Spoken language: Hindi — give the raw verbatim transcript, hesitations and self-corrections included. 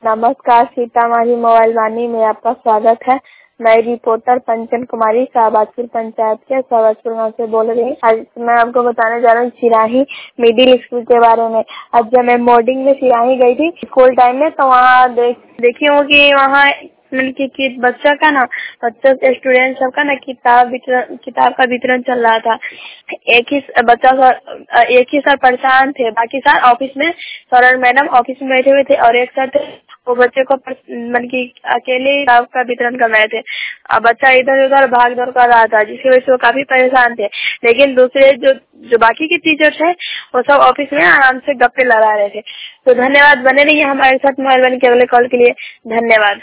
नमस्कार, सीतामढ़ी मोबाइल वाणी में आपका स्वागत है। मैं रिपोर्टर पंचन कुमारी शाहबाजपुर पंचायत के शाहबाजपुर गाँव से बोल रही हूँ। आज मैं आपको बताने जा रहा हूँ चिराही मिडिल स्कूल के बारे में। आज जब मैं मॉर्निंग में चिराही गई थी स्कूल टाइम में, तो वहाँ देख देखी हूँ कि वहाँ कि, कि बच्चा का ना बच्चा स्टूडेंट सबका ना किताब वितरण किताब का वितरण चल रहा था। एक ही बच्चा सर एक ही सर परेशान थे, बाकी सर ऑफिस में सर और मैडम ऑफिस में बैठे हुए थे और एक सर थे वो बच्चे को मतलब कि अकेले किताब का वितरण कर रहे थे। अब बच्चा इधर उधर भाग दौड़ कर रहा था, जिसकी वजह से वो काफी परेशान थे। लेकिन दूसरे जो जो बाकी के टीचर्स हैं वो सब ऑफिस में आराम से गप्पे लड़ा रहे थे। तो धन्यवाद, बने रहिए हमारे साथ मोबाइल वन के अगले कॉल के लिए। धन्यवाद।